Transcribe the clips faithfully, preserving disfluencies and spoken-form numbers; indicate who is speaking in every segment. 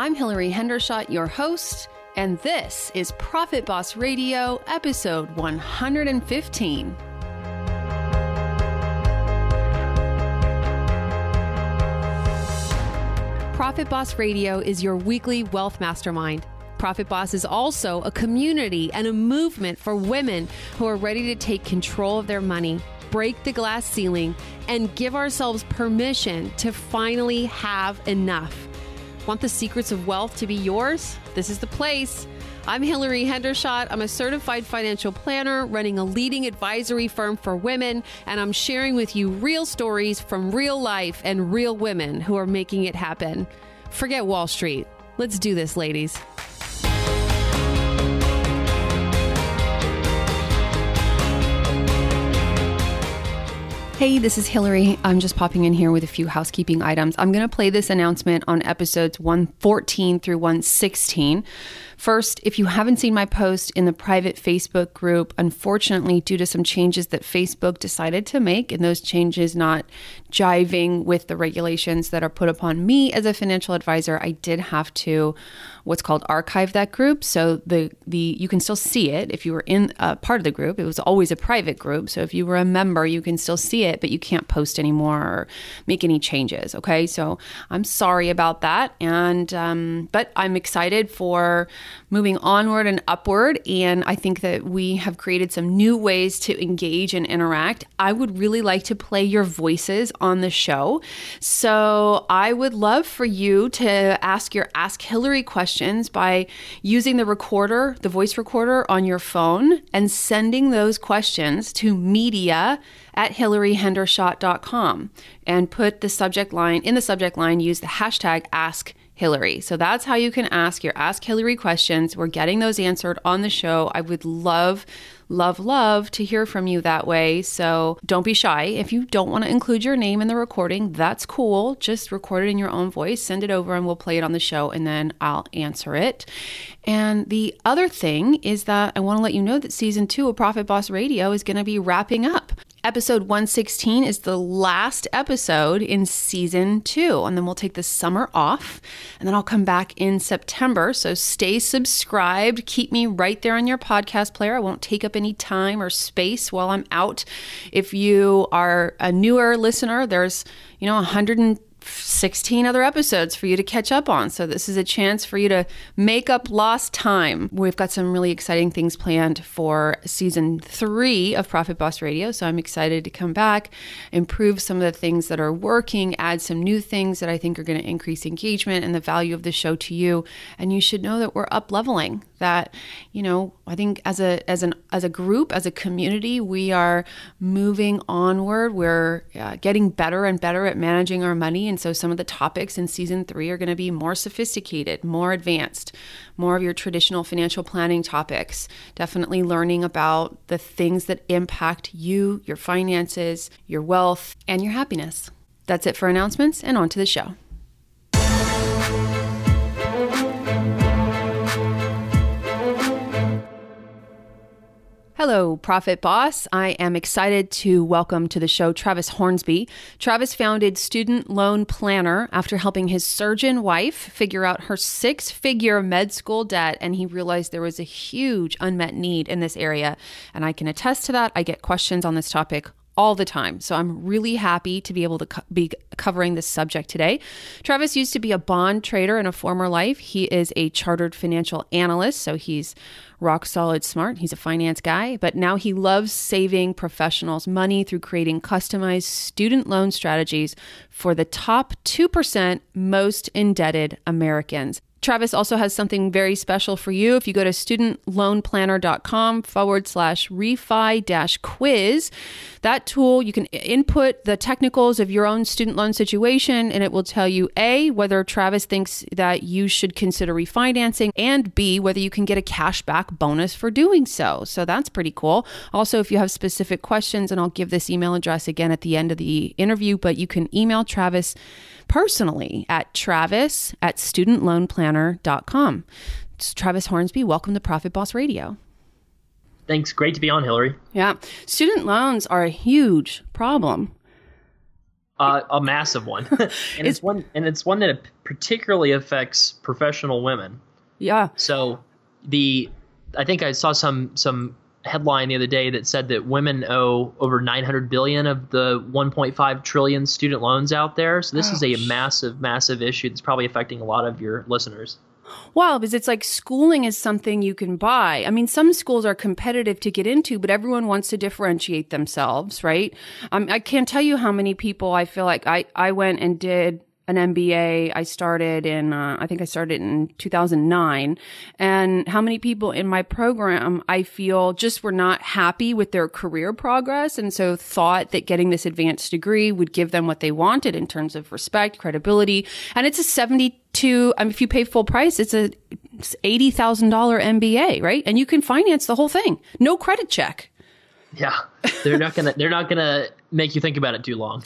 Speaker 1: I'm Hillary Hendershot, your host, and this is Profit Boss Radio, episode one hundred fifteen. Profit Boss Radio is your weekly wealth mastermind. Profit Boss is also a community and a movement for women who are ready to take control of their money, break the glass ceiling, and give ourselves permission to finally have enough. Want the secrets of wealth to be yours? This is the place. I'm Hillary Hendershot. I'm a certified financial planner running a leading advisory firm for women, and I'm sharing with you real stories from real life and real women who are making it happen. Forget Wall Street. Let's do this, ladies. Hey, this is Hillary. I'm just popping in here with a few housekeeping items. I'm going to play this announcement on episodes one fourteen through one sixteen. First, if you haven't seen my post in the private Facebook group, unfortunately, due to some changes that Facebook decided to make, and those changes not jiving with the regulations that are put upon me as a financial advisor, I did have to what's called archive that group. So the the you can still see it if you were in a part of the group. It was always a private group. So if you were a member, you can still see it, but you can't post anymore or make any changes. Okay, so I'm sorry about that, and um, but I'm excited for moving onward and upward. And I think that we have created some new ways to engage and interact. I would really like to play your voices on the show. So I would love for you to ask your Ask Hillary questions by using the recorder, the voice recorder on your phone, and sending those questions to media at hillary hendershot dot com, and put the subject line, in the subject line, use the hashtag Ask Hillary. So that's how you can ask your Ask Hillary questions. We're getting those answered on the show. I would love, love, love to hear from you that way. So don't be shy. If you don't want to include your name in the recording, that's cool. Just record it in your own voice, send it over, and we'll play it on the show, and then I'll answer it. And the other thing is that I want to let you know that season two of Profit Boss Radio is going to be wrapping up. Episode one sixteen is the last episode in season two, and then we'll take the summer off, and then I'll come back in September. So stay subscribed. Keep me right there on your podcast player. I won't take up any time or space while I'm out. If you are a newer listener, there's, you know, one hundred sixteen other episodes for you to catch up on. So this is a chance for you to make up lost time. We've got some really exciting things planned for season three of Profit Boss Radio. So I'm excited to come back, improve some of the things that are working, add some new things that I think are going to increase engagement and the value of the show to you. And you should know that we're up leveling. That, you know, I think as a as an as a group, as a community, we are moving onward. We're uh, getting better and better at managing our money. And so some of the topics in season three are going to be more sophisticated, more advanced, more of your traditional financial planning topics. Definitely learning about the things that impact you, your finances, your wealth, and your happiness. That's it for announcements, and on to the show. Hello, Profit Boss. I am excited to welcome to the show Travis Hornsby. Travis founded Student Loan Planner after helping his surgeon wife figure out her six-figure med school debt, and he realized there was a huge unmet need in this area. And I can attest to that. I get questions on this topic all the time. So I'm really happy to be able to co- be covering this subject today. Travis used to be a bond trader in a former life. He is a chartered financial analyst, so he's rock solid smart. He's a finance guy, but now he loves saving professionals money through creating customized student loan strategies for the top two percent most indebted Americans. Travis also has something very special for you. If you go to studentloanplanner.com forward slash refi dash quiz, that tool, you can input the technicals of your own student loan situation, and it will tell you A, whether Travis thinks that you should consider refinancing, and B, whether you can get a cashback bonus for doing so. So that's pretty cool. Also, if you have specific questions, and I'll give this email address again at the end of the interview, but you can email Travis personally at travis at student loan planner dot com. It's Travis Hornsby. Welcome to Profit Boss Radio.
Speaker 2: Thanks. Great to be on, Hillary.
Speaker 1: Yeah. Student loans are a huge problem.
Speaker 2: Uh, a massive one. and it's, it's one and it's one that particularly affects professional women.
Speaker 1: Yeah.
Speaker 2: So the I think I saw some some headline the other day that said that women owe over nine hundred billion of the one point five trillion student loans out there. So this
Speaker 1: oh,
Speaker 2: is a massive, massive issue that's probably affecting a lot of your listeners.
Speaker 1: Wow, because it's like schooling is something you can buy. I mean, some schools are competitive to get into, but everyone wants to differentiate themselves, right? Um, I can't tell you how many people I feel like I, I went and did an M B A. I started in, uh, I think I started in two thousand nine. And how many people in my program I feel just were not happy with their career progress. And so thought that getting this advanced degree would give them what they wanted in terms of respect, credibility. And it's a seventy-two, I mean, if you pay full price, it's a eighty thousand dollars M B A, right? And you can finance the whole thing. No credit check.
Speaker 2: Yeah. They're not going to, they're not going to make you think about it too long.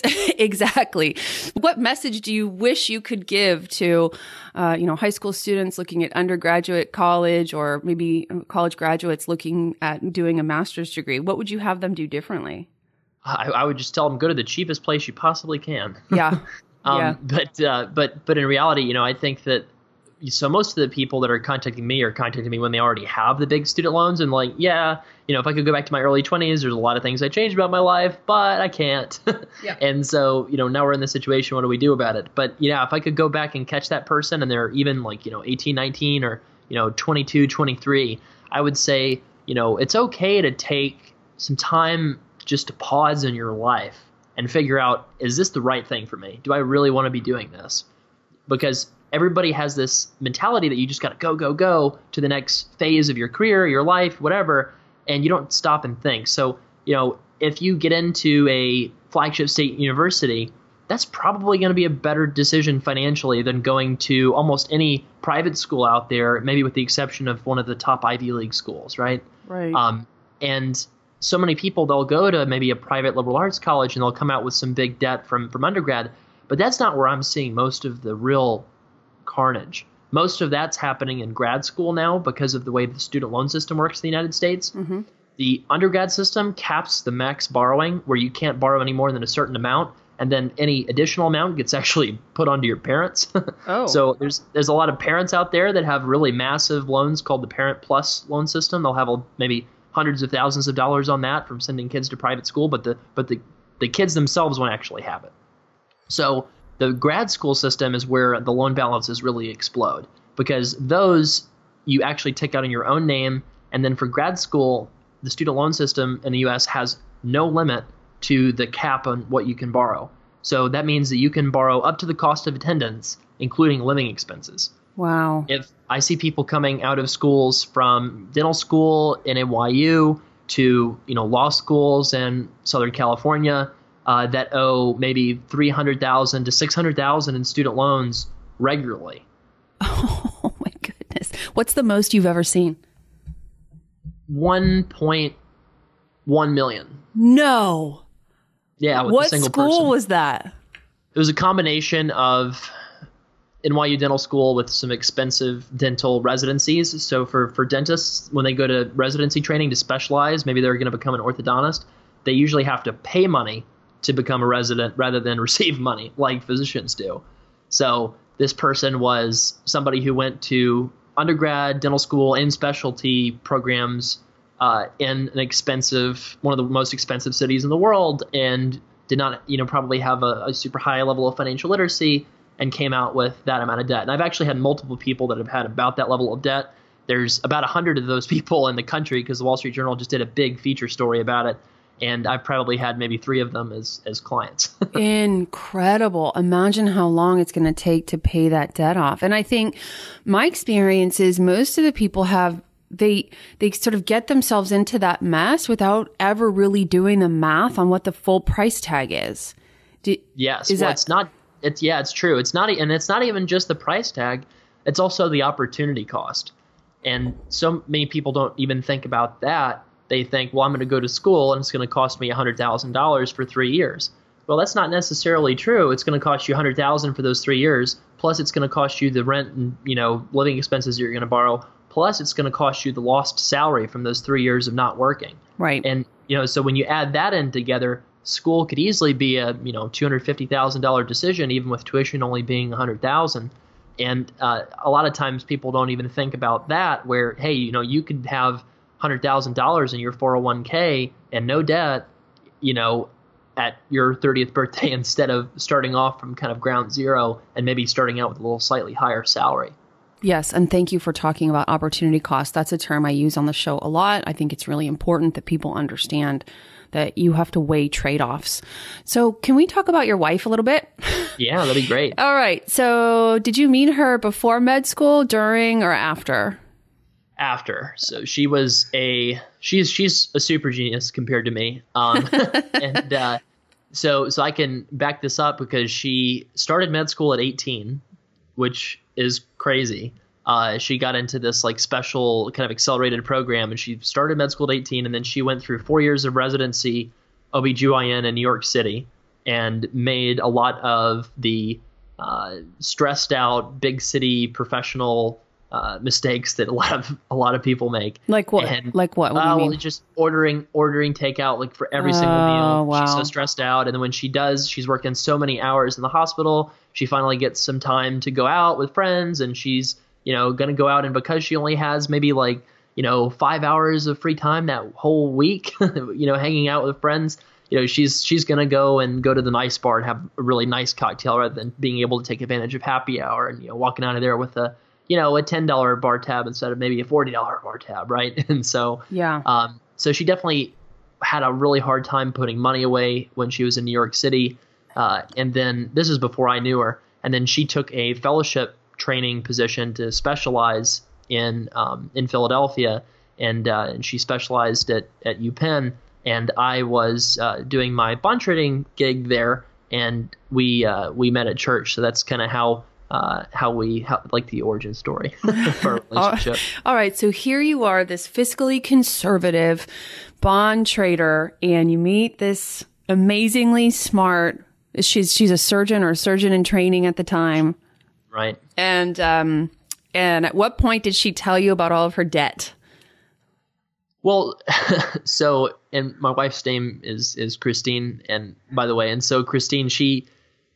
Speaker 1: Exactly. What message do you wish you could give to, uh, you know, high school students looking at undergraduate college, or maybe college graduates looking at doing a master's degree? What would you have them do differently?
Speaker 2: I, I would just tell them, go to the cheapest place you possibly can.
Speaker 1: Yeah.
Speaker 2: um,
Speaker 1: yeah.
Speaker 2: But, uh, but, but in reality, you know, I think that, so most of the people that are contacting me are contacting me when they already have the big student loans, and like, yeah, you know, if I could go back to my early twenties, there's a lot of things I changed about my life, but I can't. Yeah. And so, you know, now we're in this situation. What do we do about it? But, you know, if I could go back and catch that person and they're even like, you know, eighteen, nineteen or, you know, twenty-two, twenty-three, I would say, you know, it's okay to take some time just to pause in your life and figure out, is this the right thing for me? Do I really want to be doing this? Because everybody has this mentality that you just got to go, go, go to the next phase of your career, your life, whatever, and you don't stop and think. So, you know, if you get into a flagship state university, that's probably going to be a better decision financially than going to almost any private school out there, maybe with the exception of one of the top Ivy League schools, right?
Speaker 1: Right.
Speaker 2: Um, and so many people, they'll go to maybe a private liberal arts college and they'll come out with some big debt from, from undergrad, but that's not where I'm seeing most of the real carnage. Most of that's happening in grad school now because of the way the student loan system works in the United States. Mm-hmm. The undergrad system caps the max borrowing, where you can't borrow any more than a certain amount, and then any additional amount gets actually put onto your parents. Oh. So there's there's a lot of parents out there that have really massive loans called the Parent Plus loan system. They'll have a, maybe hundreds of thousands of dollars on that from sending kids to private school, but the but the, the kids themselves won't actually have it. So the grad school system is where the loan balances really explode, because those you actually take out in your own name. And then for grad school, the student loan system in the U S has no limit to the cap on what you can borrow. So that means that you can borrow up to the cost of attendance, including living expenses.
Speaker 1: Wow.
Speaker 2: If I see people coming out of schools from dental school in N Y U to, you know, law schools in Southern California, Uh, that owe maybe three hundred thousand dollars to six hundred thousand dollars in student loans regularly.
Speaker 1: Oh, my goodness. What's the most you've ever seen?
Speaker 2: one point one million.
Speaker 1: No.
Speaker 2: Yeah, with
Speaker 1: what
Speaker 2: a single
Speaker 1: school
Speaker 2: person.
Speaker 1: was that?
Speaker 2: It was a combination of N Y U Dental School with some expensive dental residencies. So for, for dentists, when they go to residency training to specialize, maybe they're going to become an orthodontist, they usually have to pay money to become a resident rather than receive money like physicians do. So this person was somebody who went to undergrad, dental school, and specialty programs uh, in an expensive, one of the most expensive cities in the world, and did not, you know, probably have a, a super high level of financial literacy, and came out with that amount of debt. And I've actually had multiple people that have had about that level of debt. There's about a hundred of those people in the country because the Wall Street Journal just did a big feature story about it. And I've probably had maybe three of them as, as clients.
Speaker 1: Incredible. Imagine how long it's going to take to pay that debt off. And I think my experience is most of the people have, they, they sort of get themselves into that mess without ever really doing the math on what the full price tag is. Do,
Speaker 2: yes.
Speaker 1: Is
Speaker 2: well,
Speaker 1: that,
Speaker 2: it's not, it's, yeah, it's true. It's not, and it's not even just the price tag. It's also the opportunity cost. And so many people don't even think about that. They think, well, I'm going to go to school and it's going to cost me one hundred thousand dollars for three years. Well, that's not necessarily true. It's going to cost you one hundred thousand dollars for those three years. Plus, it's going to cost you the rent and, you know, living expenses you're going to borrow. Plus, it's going to cost you the lost salary from those three years of not working.
Speaker 1: Right.
Speaker 2: And, you know, so when you add that in together, school could easily be a, you know, two hundred fifty thousand dollars decision, even with tuition only being one hundred thousand dollars. And uh, a lot of times people don't even think about that, where, hey, you know, you could have one hundred thousand dollars in your four oh one k and no debt, you know, at your thirtieth birthday instead of starting off from kind of ground zero and maybe starting out with a little slightly higher salary.
Speaker 1: Yes, and thank you for talking about opportunity cost. That's a term I use on the show a lot. I think it's really important that people understand that you have to weigh trade-offs. So can we talk about your wife a little bit?
Speaker 2: Yeah, that'd be great.
Speaker 1: All right. So did you meet her before med school, during, or after?
Speaker 2: After. So she was a, she's, she's a super genius compared to me. Um, and uh, so, so I can back this up because she started med school at eighteen, which is crazy. Uh, she got into this like special kind of accelerated program, and she started med school at eighteen, and then she went through four years of residency O B G Y N in New York City and made a lot of the uh, stressed out big city professional uh, mistakes that a lot of a lot of people make.
Speaker 1: Like what?
Speaker 2: And,
Speaker 1: like what? What do
Speaker 2: uh,
Speaker 1: you mean?
Speaker 2: Well, just ordering ordering takeout like for every
Speaker 1: Oh,
Speaker 2: single meal.
Speaker 1: wow.
Speaker 2: She's so stressed out, and then when she does, she's working so many hours in the hospital. She finally gets some time to go out with friends, and she's, you know, going to go out, and because she only has maybe like, you know, five hours of free time that whole week, you know, hanging out with friends, you know, she's she's going to go and go to the nice bar and have a really nice cocktail rather than being able to take advantage of happy hour and, you know, walking out of there with a, you know, a ten dollars bar tab instead of maybe a forty dollars bar tab, right? And so,
Speaker 1: Yeah.
Speaker 2: um, so she definitely had a really hard time putting money away when she was in New York City. Uh, and then this is before I knew her. And then she took a fellowship training position to specialize in um, in Philadelphia, and uh, and she specialized at at UPenn, and I was uh, doing my bond trading gig there, and we uh, we met at church. So that's kind of how uh, how we how, like the origin story for our relationship.
Speaker 1: All right. So here you are, this fiscally conservative bond trader, and you meet this amazingly smart. She's she's a surgeon or a surgeon in training at the time.
Speaker 2: Right.
Speaker 1: And um, and at what point did she tell you about all of her debt?
Speaker 2: Well, so, and my wife's name is is Christine, and by the way, and so Christine, she,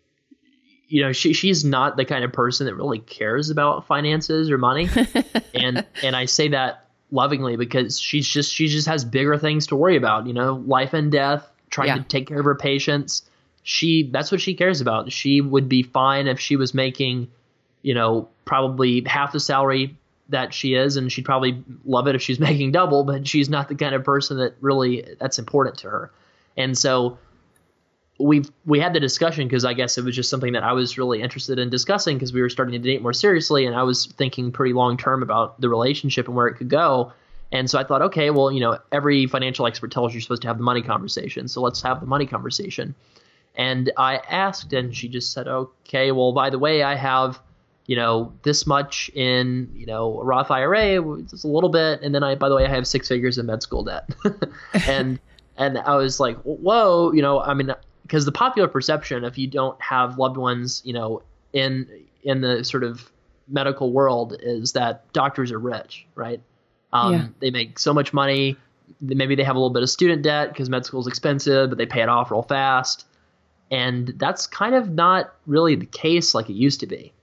Speaker 2: you know, she she's not the kind of person that really cares about finances or money, and and I say that lovingly because she's just she just has bigger things to worry about, you know, life and death, trying
Speaker 1: Yeah.
Speaker 2: to take care of her patients. She that's what she cares about. She would be fine if she was making, you know, probably half the salary that she is, and she'd probably love it if she's making double, but she's not the kind of person that really that's important to her. And so we've we had the discussion because I guess it was just something that I was really interested in discussing because we were starting to date more seriously, and I was thinking pretty long term about the relationship and where it could go. And so I thought, okay, well, you know, every financial expert tells you you're supposed to have the money conversation, so let's have the money conversation. And I asked, and she just said, okay, well, by the way, I have, you know, this much in, you know, a Roth I R A, just a little bit. And then I, by the way, I have six figures in med school debt. and, and I was like, whoa, you know, I mean, because the popular perception, if you don't have loved ones, you know, in, in the sort of medical world is that doctors are rich, right? Um,
Speaker 1: Yeah.
Speaker 2: They make so much money. Maybe they have a little bit of student debt because med school is expensive, but they pay it off real fast. And that's kind of not really the case like it used to be.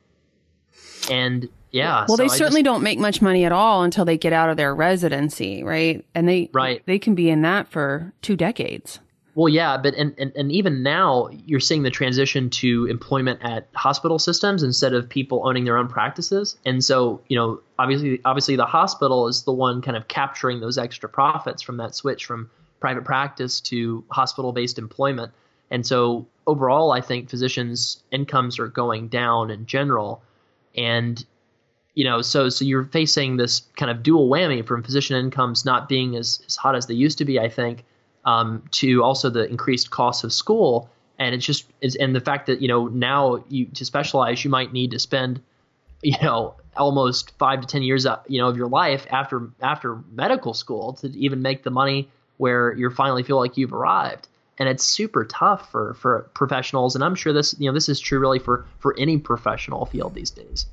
Speaker 2: And yeah.
Speaker 1: Well,
Speaker 2: so
Speaker 1: they
Speaker 2: I
Speaker 1: certainly
Speaker 2: just,
Speaker 1: don't make much money at all until they get out of their residency, right? And they
Speaker 2: Right.
Speaker 1: they can be in that for two decades.
Speaker 2: Well, yeah, but and, and, and even now you're seeing the transition to employment at hospital systems instead of people owning their own practices. And so, you know, obviously, obviously the hospital is the one kind of capturing those extra profits from that switch from private practice to hospital-based employment. And so overall, I think physicians' incomes are going down in general. And, you know, so so you're facing this kind of dual whammy from physician incomes not being as, as hot as they used to be, I think, um, to also the increased costs of school. And it's just it's, and the fact that, you know, now you to specialize, you might need to spend, you know, almost five to ten years, you know, of your life after after medical school to even make the money where you finally feel like you've arrived. And it's super tough for, for professionals. And I'm sure this, you know, this is true really for, for any professional field these days.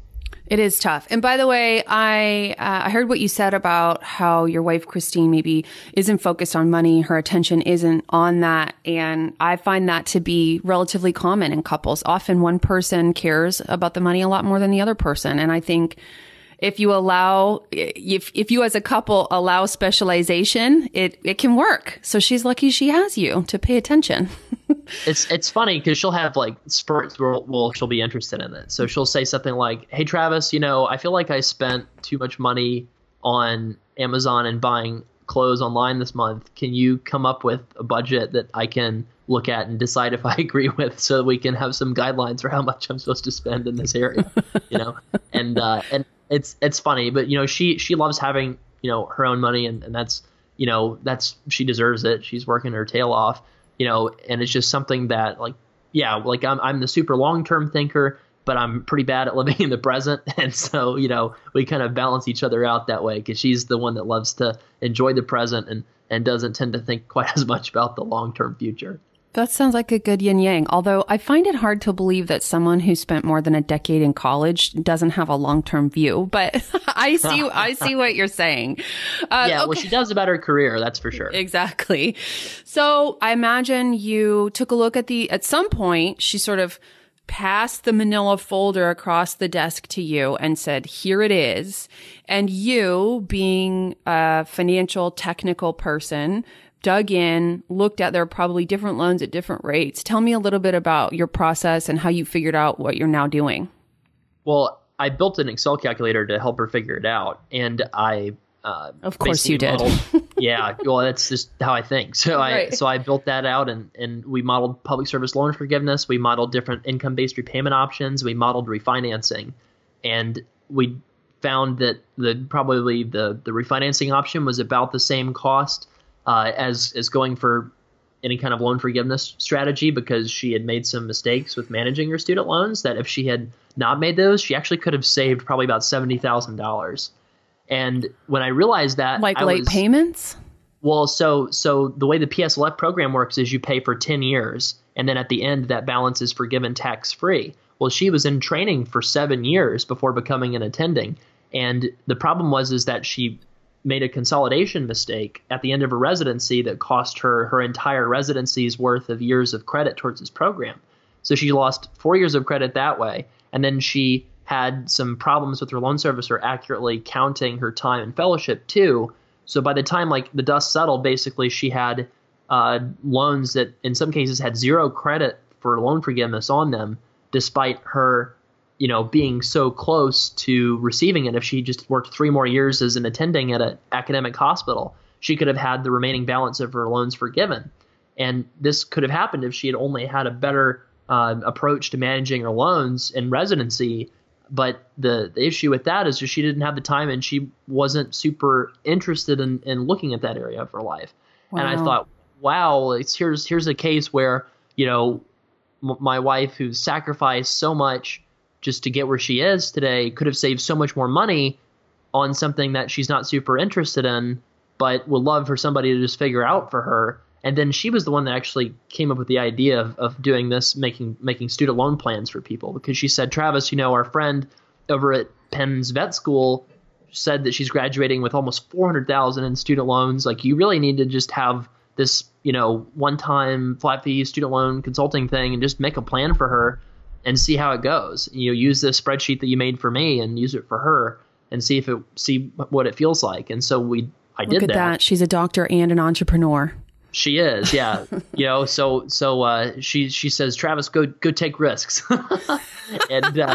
Speaker 1: It is tough. And by the way, I uh, I heard what you said about how your wife, Christine, maybe isn't focused on money. Her attention isn't on that. And I find that to be relatively common in couples. Often one person cares about the money a lot more than the other person. And I think if you allow, if if you as a couple allow specialization, it, it can work. So she's lucky she has you to pay attention.
Speaker 2: It's it's funny because she'll have like spurts where well, she'll be interested in it. So she'll say something like, "Hey, Travis, you know, I feel like I spent too much money on Amazon and buying clothes online this month. Can you come up with a budget that I can look at and decide if I agree with, so that we can have some guidelines for how much I'm supposed to spend in this area?" You know, and uh, and it's it's funny, but you know, she she loves having you know her own money, and, and that's you know that's she deserves it. She's working her tail off. You know, and it's just something that like, yeah, like I'm, I'm the super long-term thinker, but I'm pretty bad at living in the present. And so, you know, we kind of balance each other out that way, because she's the one that loves to enjoy the present and, and doesn't tend to think quite as much about the long-term future.
Speaker 1: That sounds like a good yin yang. Although I find it hard to believe that someone who spent more than a decade in college doesn't have a long-term view. But I see, I see what you're saying.
Speaker 2: Uh, yeah, okay. Well, she does about her career, that's for sure.
Speaker 1: Exactly. So I imagine you took a look at the. At some point, she sort of passed the manila folder across the desk to you and said, "Here it is." And you, being a financial technical person, dug in, looked at, there are probably different loans at different rates. Tell me a little bit about your process and how you figured out what you're now doing.
Speaker 2: Well, I built an Excel calculator to help her figure it out. And I, uh,
Speaker 1: of course you did.
Speaker 2: modeled, yeah. Well, that's just how I think. So
Speaker 1: right.
Speaker 2: I, so I built that out, and, and we modeled public service loan forgiveness. We modeled different income-based repayment options. We modeled refinancing, and we found that the, probably the, the refinancing option was about the same cost Uh, as as going for any kind of loan forgiveness strategy, because she had made some mistakes with managing her student loans that if she had not made those, she actually could have saved probably about seventy thousand dollars. And when I realized that,
Speaker 1: like
Speaker 2: I
Speaker 1: late
Speaker 2: was,
Speaker 1: payments.
Speaker 2: Well, so so the way the P S L F program works is you pay for ten years, and then at the end that balance is forgiven tax free. Well, she was in training for seven years before becoming an attending, and the problem was is that she made a consolidation mistake at the end of her residency that cost her her entire residency's worth of years of credit towards this program. So she lost four years of credit that way. And then she had some problems with her loan servicer accurately counting her time in fellowship too. So by the time like the dust settled, basically she had uh, loans that in some cases had zero credit for loan forgiveness on them, despite her you know, being so close to receiving it. If she just worked three more years as an attending at an academic hospital, she could have had the remaining balance of her loans forgiven. And this could have happened if she had only had a better uh, approach to managing her loans in residency. But the, the issue with that is just she didn't have the time, and she wasn't super interested in, in looking at that area of her life. Wow. And I thought, wow, it's, here's, here's a case where, you know, m- my wife who's sacrificed so much just to get where she is today could have saved so much more money on something that she's not super interested in, but would love for somebody to just figure out for her. And then she was the one that actually came up with the idea of, of doing this, making making student loan plans for people, because she said, "Travis, you know, our friend over at Penn's vet school said that she's graduating with almost four hundred thousand dollars in student loans. Like, you really need to just have this, you know, one-time flat fee student loan consulting thing and just make a plan for her and see how it goes. You know, use the spreadsheet that you made for me and use it for her and see if it see what it feels like." And so we, I
Speaker 1: Look
Speaker 2: did
Speaker 1: at
Speaker 2: that.
Speaker 1: that. She's a doctor and an entrepreneur.
Speaker 2: She is, yeah. you know, so so uh, she she says, "Travis, go go take risks," and uh,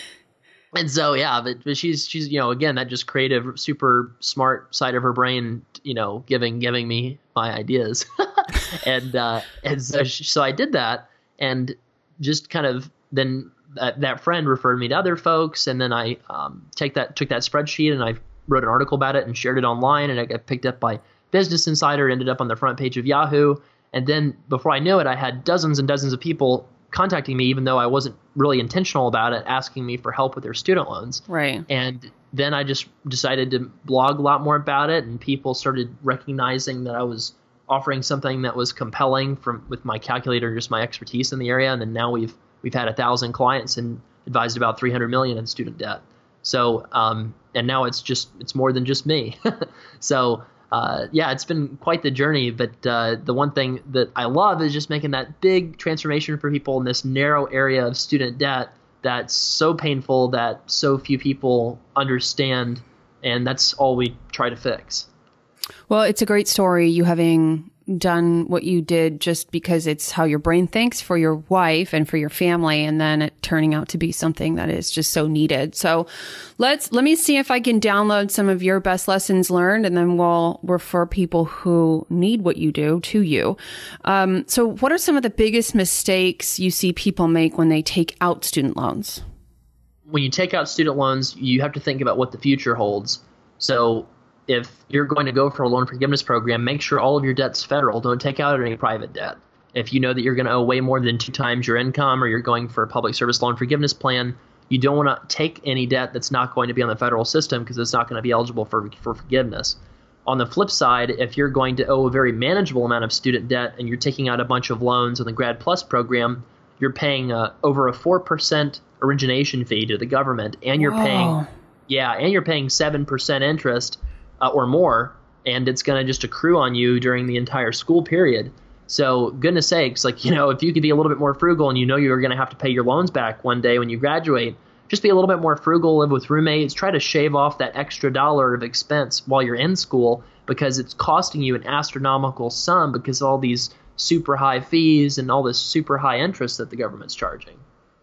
Speaker 2: and so yeah, but, but she's she's you know again that just creative, super smart side of her brain, you know, giving giving me my ideas, and uh, and so she, so I did that, and just kind of. Then that, that friend referred me to other folks, and then I um, take that took that spreadsheet and I wrote an article about it and shared it online, and it got picked up by Business Insider, ended up on the front page of Yahoo. And then before I knew it, I had dozens and dozens of people contacting me, even though I wasn't really intentional about it, asking me for help with their student loans.
Speaker 1: Right.
Speaker 2: And then I just decided to blog a lot more about it, and people started recognizing that I was offering something that was compelling from with my calculator, just my expertise in the area. And then now we've We've had a thousand clients and advised about three hundred million in student debt. So, um, and now it's just, it's more than just me. So, uh, yeah, it's been quite the journey. But uh, the one thing that I love is just making that big transformation for people in this narrow area of student debt that's so painful that so few people understand. And that's all we try to fix.
Speaker 1: Well, it's a great story, you having done what you did just because it's how your brain thinks for your wife and for your family, and then it turning out to be something that is just so needed. So let's let me see if I can download some of your best lessons learned, and then we'll refer people who need what you do to you. Um, so what are some of the biggest mistakes you see people make when they take out student loans?
Speaker 2: When you take out student loans, you have to think about what the future holds. So if you're going to go for a loan forgiveness program, make sure all of your debt's federal. Don't take out any private debt. If you know that you're going to owe way more than two times your income, or you're going for a public service loan forgiveness plan, you don't want to take any debt that's not going to be on the federal system, because it's not going to be eligible for, for forgiveness. On the flip side, if you're going to owe a very manageable amount of student debt and you're taking out a bunch of loans in the Grad Plus program, you're paying uh, over a four percent origination fee to the government, and you're
Speaker 1: Whoa.
Speaker 2: paying, yeah, and you're paying seven percent interest Uh, or more, and it's going to just accrue on you during the entire school period. So goodness sakes, like, you know, if you could be a little bit more frugal and you know you're going to have to pay your loans back one day when you graduate, just be a little bit more frugal, live with roommates, try to shave off that extra dollar of expense while you're in school, because it's costing you an astronomical sum because of all these super high fees and all this super high interest that the government's charging.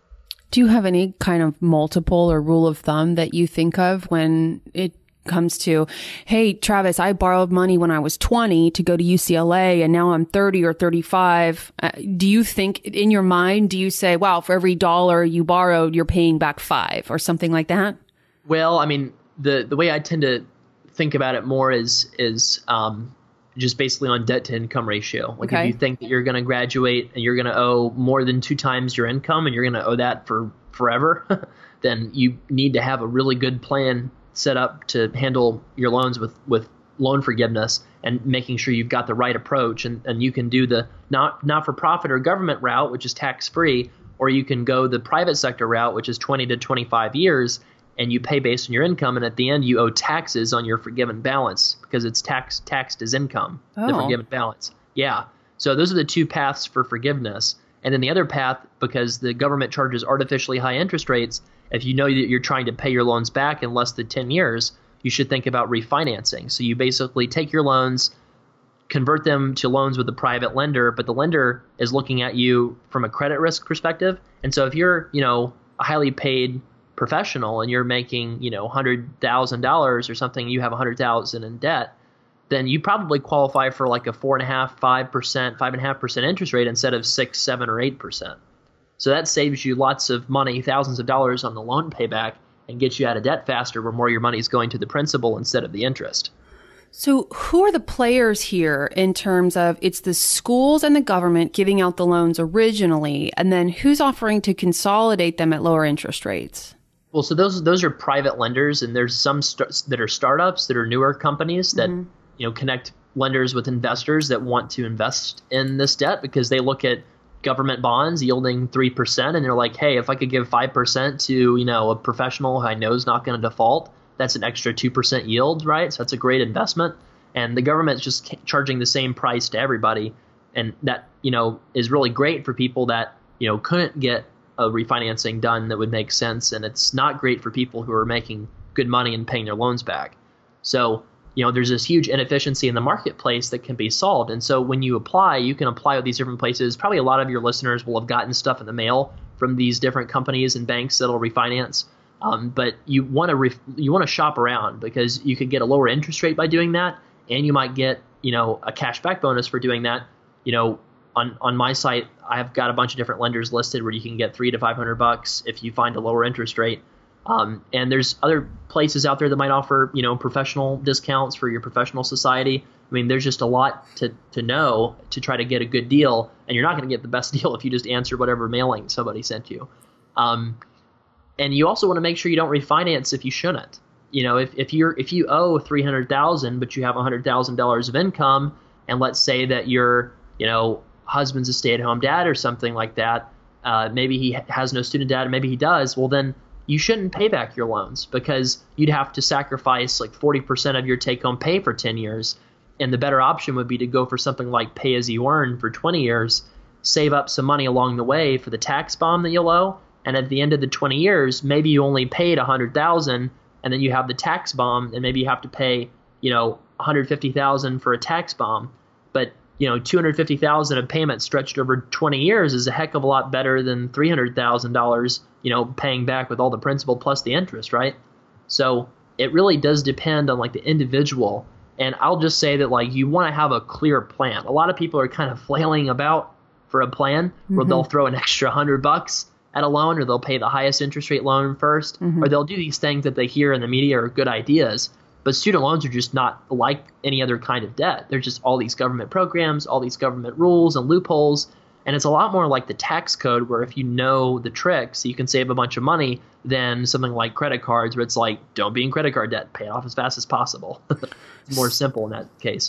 Speaker 1: Do you have any kind of multiple or rule of thumb that you think of when it comes to, hey, Travis, I borrowed money when I was twenty to go to U C L A and now I'm thirty or thirty-five. Uh, do you think in your mind, do you say, wow, for every dollar you borrowed, you're paying back five or something like that?
Speaker 2: Well, I mean, the, the way I tend to think about it more is, is um, just basically on debt to income ratio. Like
Speaker 1: Okay.
Speaker 2: if you think that you're going to graduate and you're going to owe more than two times your income and you're going to owe that for forever, then you need to have a really good plan set up to handle your loans with, with loan forgiveness, and making sure you've got the right approach. And, and you can do the not, not-for-profit or government route, which is tax-free, or you can go the private sector route, which is twenty to twenty-five years, and you pay based on your income. And at the end, you owe taxes on your forgiven balance because it's tax, taxed as income,
Speaker 1: Oh.
Speaker 2: the forgiven balance. Yeah. So those are the two paths for forgiveness. And then the other path, because the government charges artificially high interest rates, if you know that you're trying to pay your loans back in less than ten years, you should think about refinancing. So you basically take your loans, convert them to loans with a private lender, but the lender is looking at you from a credit risk perspective. And so if you're, you know, a highly paid professional and you're making, you know, one hundred thousand dollars or something, you have one hundred thousand dollars in debt, then you probably qualify for like a four and a half, five percent, five and a half percent interest rate instead of six, seven, or eight percent. So that saves you lots of money, thousands of dollars on the loan payback, and gets you out of debt faster, where more of your money is going to the principal instead of the interest.
Speaker 1: So who are the players here in terms of it's the schools and the government giving out the loans originally, and then who's offering to consolidate them at lower interest rates?
Speaker 2: Well, so those those are private lenders, and there's some st- that are startups that are newer companies that mm-hmm. you know connect lenders with investors that want to invest in this debt because they look at government bonds yielding three percent, and they're like, hey, if I could give five percent to, you know, a professional who I know is not going to default, that's an extra two percent yield, right? So that's a great investment. And the government's just charging the same price to everybody. And that, you know, is really great for people that, you know, couldn't get a refinancing done that would make sense. And it's not great for people who are making good money and paying their loans back. So, you know, there's this huge inefficiency in the marketplace that can be solved. And so when you apply, you can apply with these different places. Probably a lot of your listeners will have gotten stuff in the mail from these different companies and banks that'll refinance. Um, but you want to ref- you want to shop around, because you could get a lower interest rate by doing that, and you might get, you know, a cashback bonus for doing that. You know, on on my site, I've got a bunch of different lenders listed where you can get three to five hundred bucks if you find a lower interest rate. Um, and there's other places out there that might offer, you know, professional discounts for your professional society. I mean, there's just a lot to, to know to try to get a good deal. And you're not going to get the best deal if you just answer whatever mailing somebody sent you. Um, and you also want to make sure you don't refinance if you shouldn't. You know, if, if you're if you owe three hundred thousand dollars, but you have one hundred thousand dollars of income, and let's say that your, you know, husband's a stay-at-home dad or something like that, uh, maybe he has no student debt, or maybe he does, well then you shouldn't pay back your loans because you'd have to sacrifice like forty percent of your take-home pay for ten years. And the better option would be to go for something like pay as you earn for twenty years, save up some money along the way for the tax bomb that you'll owe. And at the end of the twenty years, maybe you only paid one hundred thousand dollars and then you have the tax bomb and maybe you have to pay, you know, one hundred fifty thousand dollars for a tax bomb. But, you know, two hundred fifty thousand dollars of payment stretched over twenty years is a heck of a lot better than three hundred thousand dollars, you know, paying back with all the principal plus the interest, right? So it really does depend on like the individual. And I'll just say that like you want to have a clear plan. A lot of people are kind of flailing about for a plan where mm-hmm. they'll throw an extra hundred bucks at a loan, or they'll pay the highest interest rate loan first, mm-hmm. or they'll do these things that they hear in the media are good ideas. But student loans are just not like any other kind of debt. They're just all these government programs, all these government rules and loopholes. And it's a lot more like the tax code, where if you know the tricks, you can save a bunch of money, than something like credit cards, where it's like, don't be in credit card debt, pay it off as fast as possible. It's more simple in that case.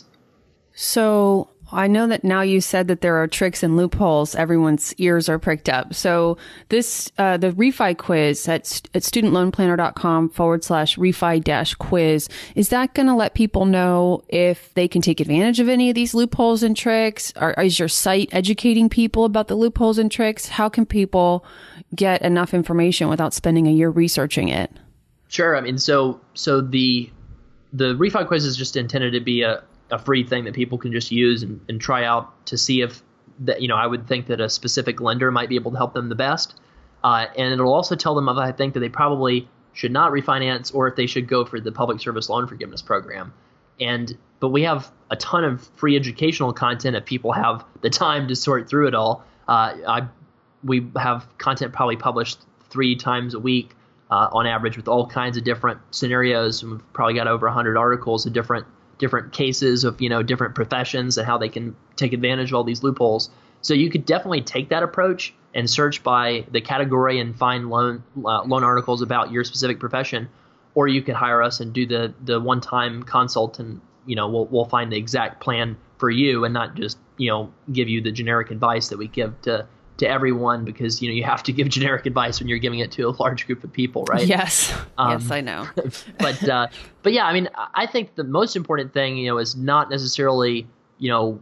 Speaker 1: So I know that now you said that there are tricks and loopholes. Everyone's ears are pricked up. So this, uh, the refi quiz at, at studentloanplanner.com forward slash refi dash quiz, is that going to let people know if they can take advantage of any of these loopholes and tricks? Or is your site educating people about the loopholes and tricks? How can people get enough information without spending a year researching it?
Speaker 2: Sure. I mean, so, so the, the refi quiz is just intended to be a, a free thing that people can just use and, and try out to see if that, you know, I would think that a specific lender might be able to help them the best. Uh, and it'll also tell them if I think that they probably should not refinance or if they should go for the public service loan forgiveness program. And, but we have a ton of free educational content if people have the time to sort through it all. Uh, I, we have content probably published three times a week uh, on average with all kinds of different scenarios. And we've probably got over one hundred articles of different different cases of, you know, different professions and how they can take advantage of all these loopholes. So you could definitely take that approach and search by the category and find loan uh, loan articles about your specific profession, or you could hire us and do the the one-time consult, and, you know, we'll we'll find the exact plan for you and not just, you know, give you the generic advice that we give to to everyone, because, you know, you have to give generic advice when you're giving it to a large group of people, right?
Speaker 1: Yes. Um, yes, I know.
Speaker 2: but, uh, but yeah, I mean, I think the most important thing, you know, is not necessarily, you know,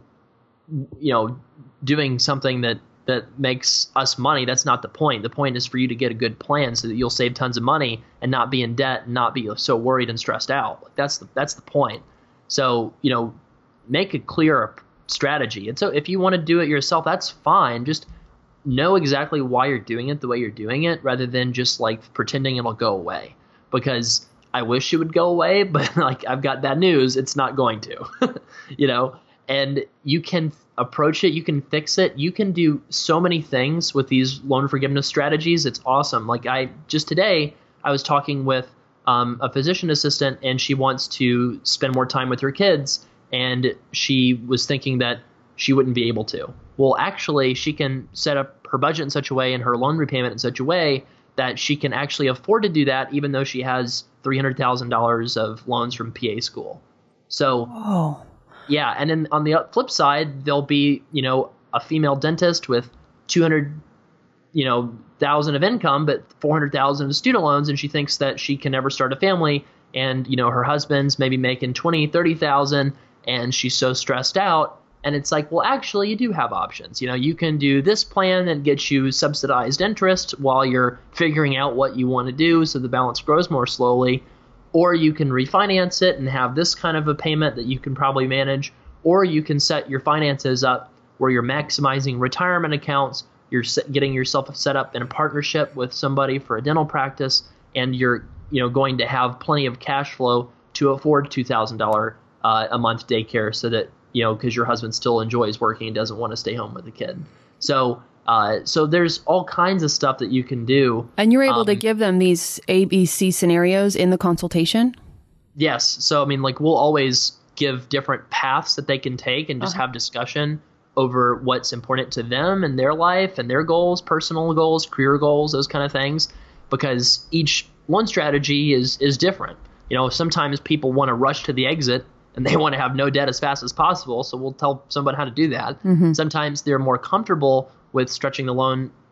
Speaker 2: you know, doing something that, that makes us money. That's not the point. The point is for you to get a good plan so that you'll save tons of money and not be in debt and not be so worried and stressed out. That's the, that's the point. So, you know, make a clear strategy. And so if you want to do it yourself, that's fine. Just know exactly why you're doing it the way you're doing it, rather than just like pretending it'll go away. Because I wish it would go away, but like I've got bad news, it's not going to, you know. And you can approach it, you can fix it, you can do so many things with these loan forgiveness strategies. It's awesome. Like I just today, I was talking with um, a physician assistant, and she wants to spend more time with her kids, and she was thinking that she wouldn't be able to. Well, actually, she can set up her budget in such a way and her loan repayment in such a way that she can actually afford to do that, even though she has three hundred thousand dollars of loans from P A school. So,
Speaker 1: oh.
Speaker 2: yeah. And then on the flip side, there'll be, you know, a female dentist with two hundred, you know, thousand of income, but four hundred thousand of student loans. And she thinks that she can never start a family. And, you know, her husband's maybe making twenty, thirty thousand, and she's so stressed out. And it's like, well, actually, you do have options. You know, you can do this plan that gets you subsidized interest while you're figuring out what you want to do so the balance grows more slowly. Or you can refinance it and have this kind of a payment that you can probably manage. Or you can set your finances up where you're maximizing retirement accounts, you're getting yourself set up in a partnership with somebody for a dental practice, and you're, you know, going to have plenty of cash flow to afford two thousand dollars uh, a month daycare, so that, you know, because your husband still enjoys working and doesn't want to stay home with the kid. So, uh, so there's all kinds of stuff that you can do.
Speaker 1: And you're able
Speaker 2: um,
Speaker 1: to give them these A B C scenarios in the consultation?
Speaker 2: Yes. So, I mean, like, we'll always give different paths that they can take and just uh-huh. have discussion over what's important to them and their life and their goals, personal goals, career goals, those kind of things, because each one strategy is, is different. You know, sometimes people want to rush to the exit and they want to have no debt as fast as possible. So we'll tell somebody how to do that. Mm-hmm. Sometimes they're more comfortable with stretching the loan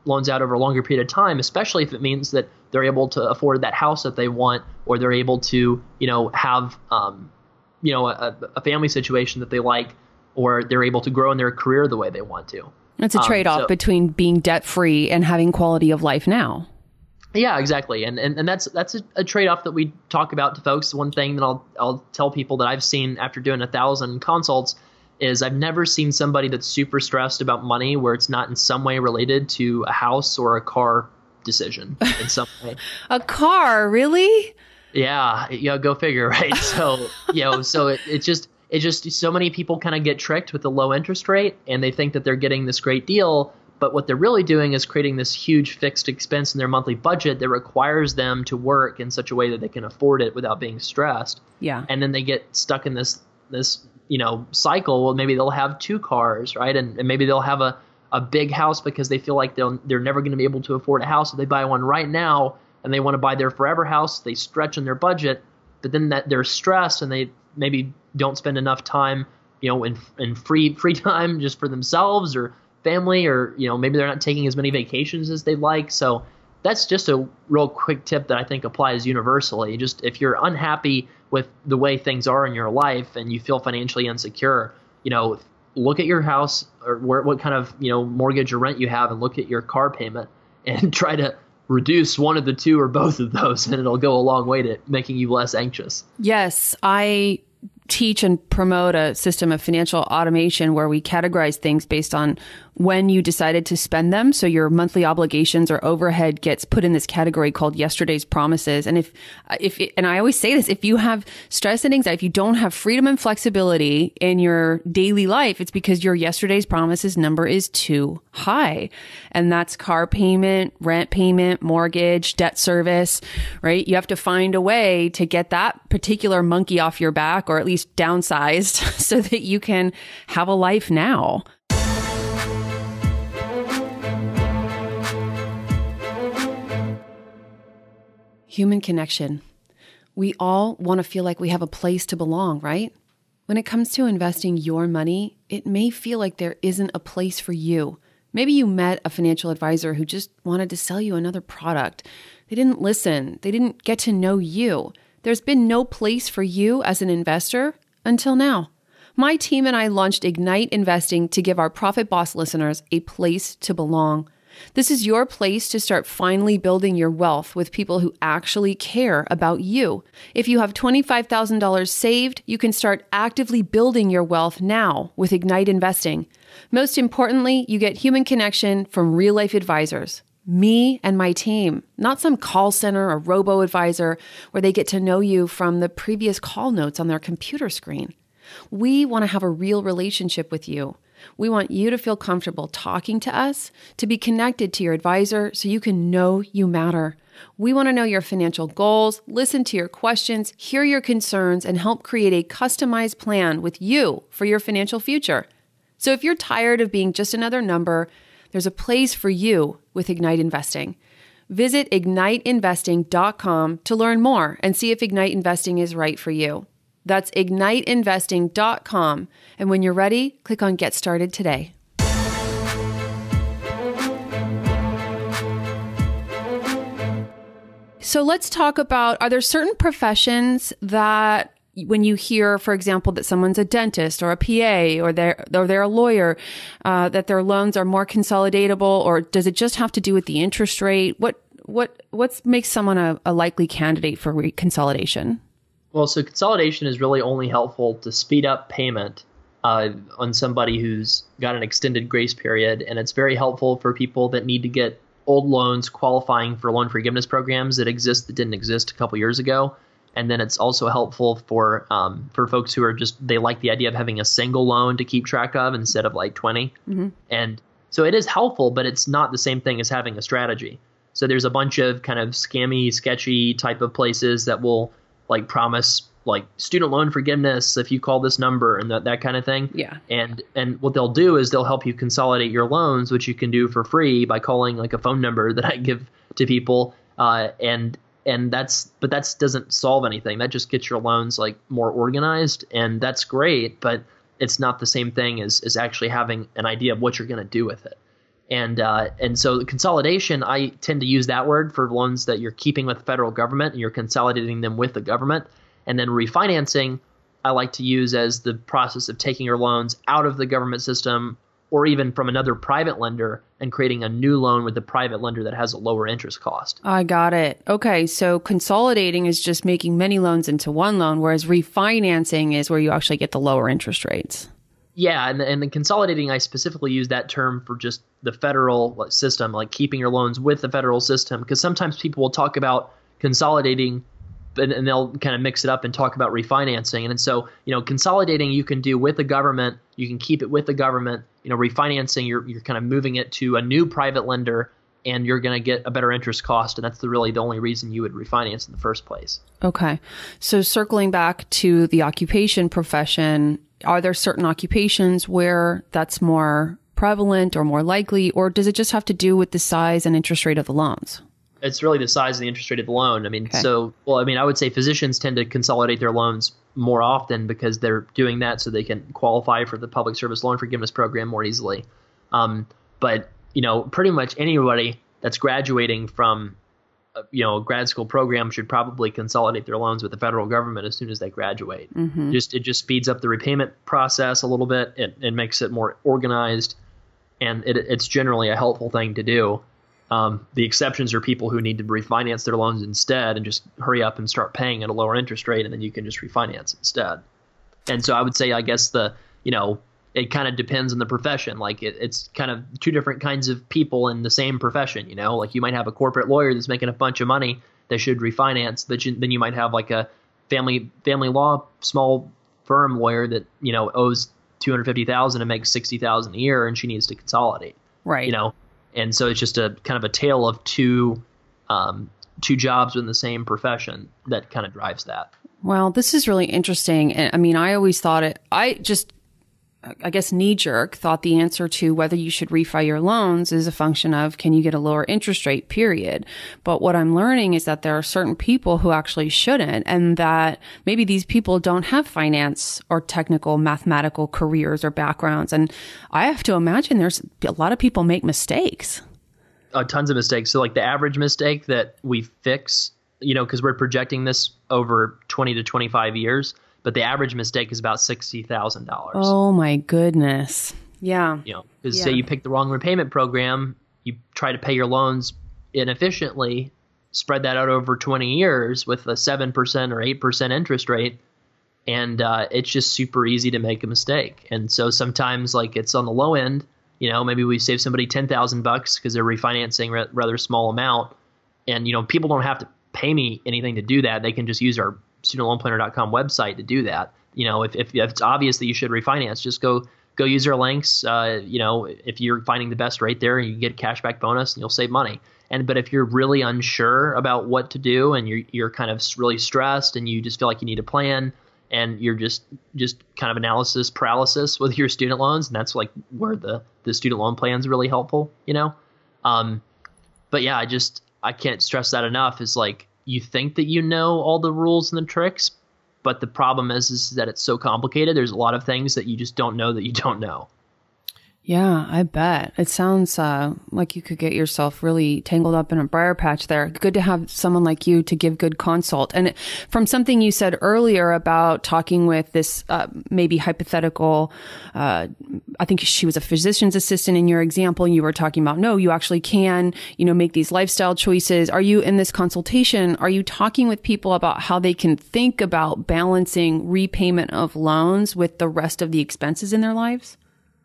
Speaker 2: loans out over a longer period of time, especially if it means that they're able to afford that house that they want, or they're able to, you know, have, um, you know, a, a family situation that they like, or they're able to grow in their career the way they want to.
Speaker 1: It's a trade-off um, so, between being debt-free and having quality of life now.
Speaker 2: Yeah, exactly. And and, and that's that's a, a trade-off that we talk about to folks. One thing that I'll I'll tell people that I've seen after doing a thousand consults is I've never seen somebody that's super stressed about money where it's not in some way related to a house or a car decision in some way.
Speaker 1: A car, really?
Speaker 2: Yeah, yeah, go figure, right? So, you know, so it, it just it just so many people kind of get tricked with the low interest rate, and they think that they're getting this great deal. But what they're really doing is creating this huge fixed expense in their monthly budget that requires them to work in such a way that they can afford it without being stressed.
Speaker 1: Yeah.
Speaker 2: And then they get stuck in this, this you know, cycle. Well, maybe they'll have two cars, right? And, and maybe they'll have a, a big house because they feel like they'll, they're never going to be able to afford a house. So they buy one right now and they want to buy their forever house. They stretch in their budget, but then that they're stressed and they maybe don't spend enough time, you know, in, in free, free time just for themselves or family, or, you know, maybe they're not taking as many vacations as they'd like. So that's just a real quick tip that I think applies universally. Just if you're unhappy with the way things are in your life and you feel financially insecure, you know, look at your house or where, what kind of, you know, mortgage or rent you have, and look at your car payment and try to reduce one of the two or both of those, and it'll go a long way to making you less anxious.
Speaker 1: Yes, I teach and promote a system of financial automation where we categorize things based on when you decided to spend them. So your monthly obligations or overhead gets put in this category called yesterday's promises. And if, if, and I always say this, if you have stress and anxiety, if you don't have freedom and flexibility in your daily life, it's because your yesterday's promises number is too high. And that's car payment, rent payment, mortgage, debt service, right? You have to find a way to get that particular monkey off your back, or at least downsized, so that you can have a life now. Human connection. We all want to feel like we have a place to belong, right? When it comes to investing your money, it may feel like there isn't a place for you. Maybe you met a financial advisor who just wanted to sell you another product. They didn't listen. They didn't get to know you. There's been no place for you as an investor until now. My team and I launched Ignite Investing to give our Profit Boss listeners a place to belong. This is your place to start finally building your wealth with people who actually care about you. If you have twenty-five thousand dollars saved, you can start actively building your wealth now with Ignite Investing. Most importantly, you get human connection from real-life advisors. Me and my team, not some call center or robo-advisor where they get to know you from the previous call notes on their computer screen. We want to have a real relationship with you. We want you to feel comfortable talking to us, to be connected to your advisor so you can know you matter. We want to know your financial goals, listen to your questions, hear your concerns, and help create a customized plan with you for your financial future. So if you're tired of being just another number, there's a place for you with Ignite Investing. Visit ignite investing dot com to learn more and see if Ignite Investing is right for you. That's ignite investing dot com. And when you're ready, click on Get Started today. So let's talk about, are there certain professions that when you hear, for example, that someone's a dentist or a P A or they're, or they're a lawyer, uh, that their loans are more consolidatable, or does it just have to do with the interest rate? What, what, what makes someone a, a likely candidate for re- consolidation?
Speaker 2: Well, so consolidation is really only helpful to speed up payment uh, on somebody who's got an extended grace period. And it's very helpful for people that need to get old loans qualifying for loan forgiveness programs that exist that didn't exist a couple years ago. And then it's also helpful for um, for folks who are just, they like the idea of having a single loan to keep track of instead of like twenty. Mm-hmm. And so it is helpful, but it's not the same thing as having a strategy. So there's a bunch of kind of scammy, sketchy type of places that will like promise like student loan forgiveness if you call this number and that, that kind of thing.
Speaker 1: Yeah.
Speaker 2: And and what they'll do is they'll help you consolidate your loans, which you can do for free by calling like a phone number that I give to people. Uh, and and that's but that doesn't solve anything. That just gets your loans like more organized, and that's great, but it's not the same thing as as actually having an idea of what you're going to do with it. And uh, and so consolidation, I tend to use that word for loans that you're keeping with the federal government and you're consolidating them with the government. And then refinancing, I like to use as the process of taking your loans out of the government system or even from another private lender and creating a new loan with the private lender that has a lower interest cost.
Speaker 1: I got it. Okay, so consolidating is just making many loans into one loan, whereas refinancing is where you actually get the lower interest rates.
Speaker 2: Yeah, and, and the consolidating, I specifically use that term for just the federal system, like keeping your loans with the federal system, because sometimes people will talk about consolidating and, and they'll kind of mix it up and talk about refinancing. And so, you know, consolidating you can do with the government, you can keep it with the government. You know, refinancing, you're you're kind of moving it to a new private lender and you're going to get a better interest cost. And that's the, really the only reason you would refinance in the first place.
Speaker 1: Okay. So circling back to the occupation profession, are there certain occupations where that's more prevalent or more likely, or does it just have to do with the size and interest rate of the loans?
Speaker 2: It's really the size of the interest rate of the loan. I mean, okay. so, well, I mean, I would say physicians tend to consolidate their loans more often because they're doing that so they can qualify for the public service loan forgiveness program more easily. Um, but, you know, pretty much anybody that's graduating from, uh, you know, a grad school program should probably consolidate their loans with the federal government as soon as they graduate. Mm-hmm. Just It just speeds up the repayment process a little bit. It, it makes it more organized, and it, it's generally a helpful thing to do. Um, the exceptions are people who need to refinance their loans instead and just hurry up and start paying at a lower interest rate, and then you can just refinance instead. And so I would say, I guess the, you know, it kind of depends on the profession. Like it, it's kind of two different kinds of people in the same profession, you know, like you might have a corporate lawyer that's making a bunch of money that should refinance, but you, then you might have like a family, family law, small firm lawyer that, you know, owes two hundred fifty thousand and makes sixty thousand a year and she needs to consolidate,
Speaker 1: right?
Speaker 2: You know? And so it's just a kind of a tale of two um, two jobs in the same profession that kind of drives that.
Speaker 1: Well, this is really interesting. And I mean, I always thought it, I just, I guess, knee jerk thought the answer to whether you should refi your loans is a function of, can you get a lower interest rate, period. But what I'm learning is that there are certain people who actually shouldn't, and that maybe these people don't have finance or technical mathematical careers or backgrounds. And I have to imagine there's a lot of people make mistakes.
Speaker 2: Uh, tons of mistakes. So like the average mistake that we fix, you know, because we're projecting this over twenty to twenty-five years, but the average mistake is about sixty thousand dollars.
Speaker 1: Oh, my goodness. Yeah.
Speaker 2: You know, because
Speaker 1: yeah.
Speaker 2: say you pick the wrong repayment program, you try to pay your loans inefficiently, spread that out over twenty years with a seven percent or eight percent interest rate, and uh, it's just super easy to make a mistake. And so sometimes, like, it's on the low end, you know, maybe we save somebody ten thousand bucks because they're refinancing a rather small amount. And, you know, people don't have to pay me anything to do that. They can just use our student loan planner dot com website to do that. You know, if, if, if it's obvious that you should refinance, just go go use our links. Uh, you know, if you're finding the best rate there, you get a cashback bonus and you'll save money. And but if you're really unsure about what to do and you're you're kind of really stressed and you just feel like you need a plan and you're just just kind of analysis paralysis with your student loans, and that's like where the the student loan plan is really helpful. You know, um, but yeah, I just I can't stress that enough. Is like, you think that you know all the rules and the tricks, but the problem is, is that it's so complicated. There's a lot of things that you just don't know that you don't know.
Speaker 1: Yeah, I bet. It sounds uh, like you could get yourself really tangled up in a briar patch there. Good to have someone like you to give good consult. And it, from something you said earlier about talking with this uh, maybe hypothetical, uh, I think she was a physician's assistant in your example, you were talking about, no, you actually can, you know, make these lifestyle choices. Are you in this consultation? Are you talking with people about how they can think about balancing repayment of loans with the rest of the expenses in their lives?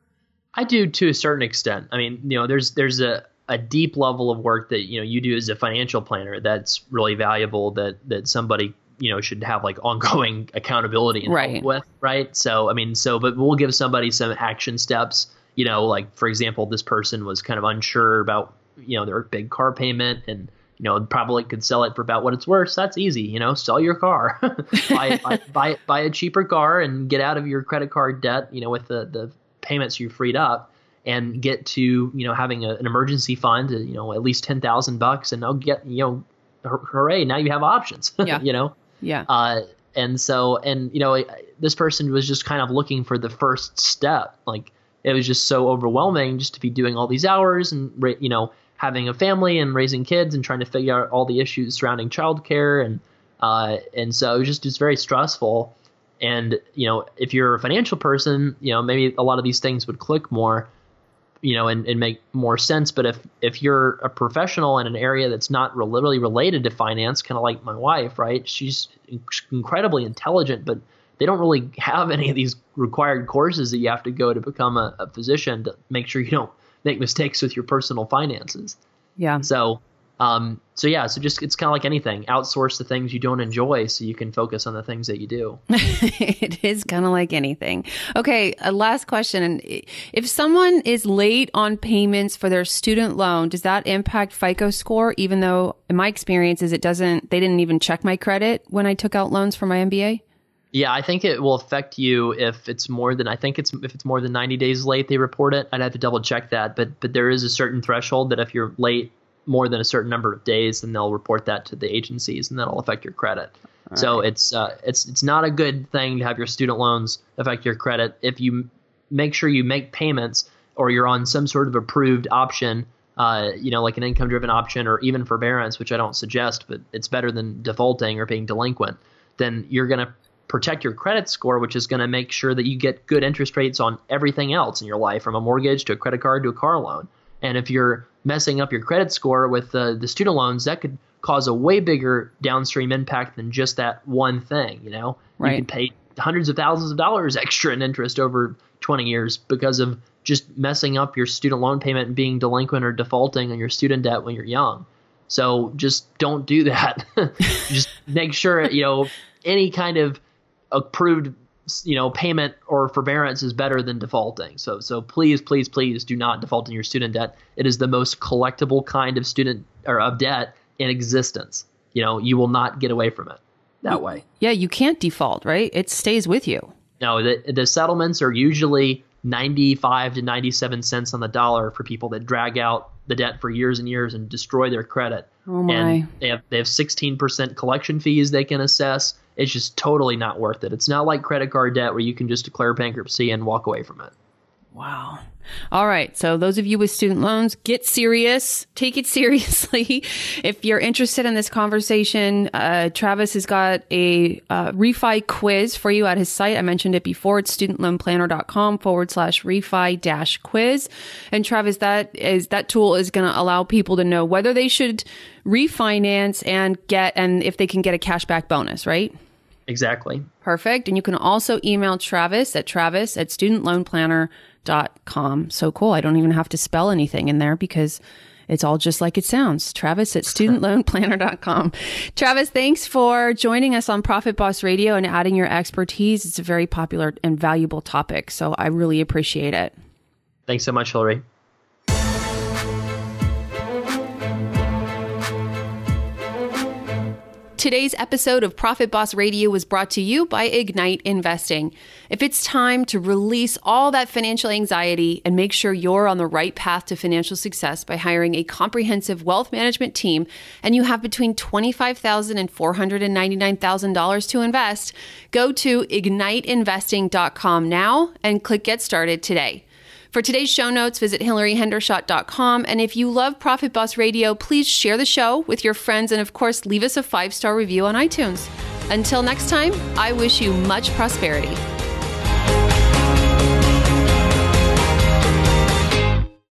Speaker 2: I do to a certain extent. I mean, you know, there's there's a, a deep level of work that, you know, you do as a financial planner that's really valuable that that somebody, you know, should have like ongoing accountability and
Speaker 1: right.
Speaker 2: help with, right? So, I mean, so, but we'll give somebody some action steps, you know, like, for example, this person was kind of unsure about, you know, their big car payment and, you know, probably could sell it for about what it's worth. So that's easy, you know, sell your car, buy, buy, buy, buy a cheaper car and get out of your credit card debt, you know, with the, the payments you freed up, and get to, you know, having a, an emergency fund, you know, at least ten thousand bucks, and I'll get, you know, hooray, now you have options,
Speaker 1: yeah.
Speaker 2: you know?
Speaker 1: Yeah.
Speaker 2: Uh, and so, and, you know, this person was just kind of looking for the first step. Like, it was just so overwhelming just to be doing all these hours and, you know, having a family and raising kids and trying to figure out all the issues surrounding childcare. And, uh, and so it was just, it's very stressful. And, you know, if you're a financial person, you know, maybe a lot of these things would click more, you know, and, and make more sense. But if, if you're a professional in an area that's not really related to finance, kind of like my wife, right? She's incredibly intelligent, but they don't really have any of these required courses that you have to go to become a, a physician to make sure you don't make mistakes with your personal finances.
Speaker 1: Yeah.
Speaker 2: So, um, so yeah, so just, it's kind of like anything, outsource the things you don't enjoy so you can focus on the things that you do.
Speaker 1: It is kind of like anything. Okay. A last question. If someone is late on payments for their student loan, does that impact FICO score? Even though in my experience is it doesn't, they didn't even check my credit when I took out loans for my M B A?
Speaker 2: Yeah, I think it will affect you if it's more than I think it's if it's more than ninety days late, they report it. I'd have to double check that, but but there is a certain threshold that if you're late more than a certain number of days, then they'll report that to the agencies, and that'll affect your credit. All so right. it's uh, it's it's not a good thing to have your student loans affect your credit. If you make sure you make payments or you're on some sort of approved option, uh, you know, like an income-driven option or even forbearance, which I don't suggest, but it's better than defaulting or being delinquent, then you're going to protect your credit score, which is going to make sure that you get good interest rates on everything else in your life, from a mortgage to a credit card to a car loan. And if you're messing up your credit score with uh, the student loans, that could cause a way bigger downstream impact than just that one thing. You know,
Speaker 1: right.
Speaker 2: You can pay hundreds of thousands of dollars extra in interest over twenty years because of just messing up your student loan payment and being delinquent or defaulting on your student debt when you're young. So just don't do that. Just make sure, you know, any kind of approved, you know, payment or forbearance is better than defaulting. So, so please, please, please do not default in your student debt. It is the most collectible kind of student or of debt in existence. You know, you will not get away from it that way.
Speaker 1: Yeah, you can't default, right? It stays with you.
Speaker 2: No, the the settlements are usually ninety-five to ninety-seven cents on the dollar for people that drag out the debt for years and years and destroy their credit.
Speaker 1: Oh my.
Speaker 2: And they have they have sixteen percent collection fees they can assess. It's just totally not worth it. It's not like credit card debt where you can just declare bankruptcy and walk away from it.
Speaker 1: Wow. All right. So those of you with student loans, get serious. Take it seriously. If you're interested in this conversation, uh, Travis has got a uh, refi quiz for you at his site. I mentioned it before. It's studentloanplanner.com forward slash refi dash quiz. And Travis, that is that tool is going to allow people to know whether they should refinance and get, and if they can get a cashback bonus, right?
Speaker 2: Exactly.
Speaker 1: Perfect. And you can also email Travis at travis at studentloanplanner dot com. So cool. I don't even have to spell anything in there because it's all just like it sounds. Travis at studentloanplanner dot com. Travis, thanks for joining us on Profit Boss Radio and adding your expertise. It's a very popular and valuable topic. So I really appreciate it.
Speaker 2: Thanks so much, Hillary.
Speaker 1: Today's episode of Profit Boss Radio was brought to you by Ignite Investing. If it's time to release all that financial anxiety and make sure you're on the right path to financial success by hiring a comprehensive wealth management team, and you have between twenty-five thousand dollars and four hundred ninety-nine thousand dollars to invest, go to ignite investing dot com now and click Get Started today. For today's show notes, visit hillary hendershot dot com. And if you love Profit Boss Radio, please share the show with your friends. And of course, leave us a five-star review on iTunes. Until next time, I wish you much prosperity.